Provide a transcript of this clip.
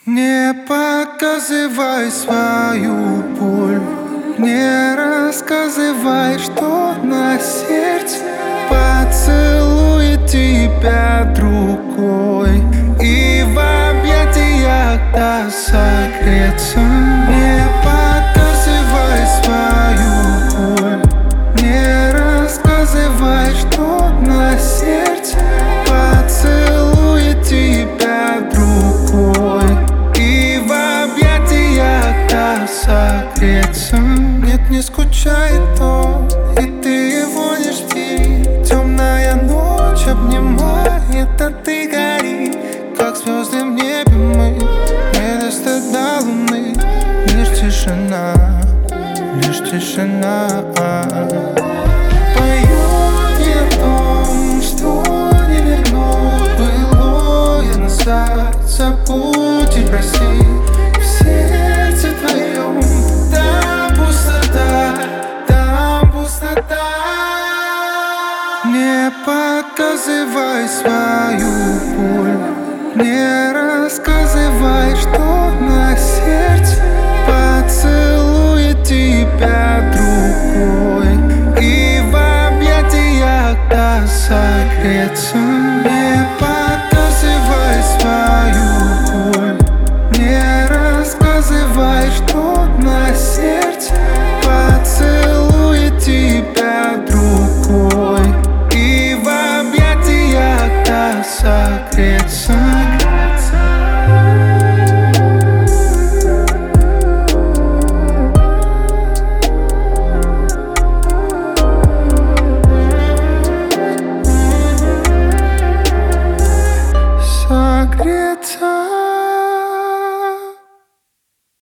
Не показывай свою боль, не рассказывай, что на сердце. Поцелует тебя другой и в объятиях даст согреться. Не показывай свою боль, не рассказывай, что на сердце. Поцелует тебя другой и в объятиях даст согреться. Нет, не скучает он, и ты его не жди. Темная ночь обнимает, а ты гори, как звезды в небе мы. Не до стыда луны, лишь тишина, лишь тишина. Поет мне о том, что не вернуть былое назад. Забудь и прости, в сердце твоем там пустота, там пустота. Не показывай свою боль, не рассказывай, что на сердце. Поцелует тебя другой и в объятиях даст согреться.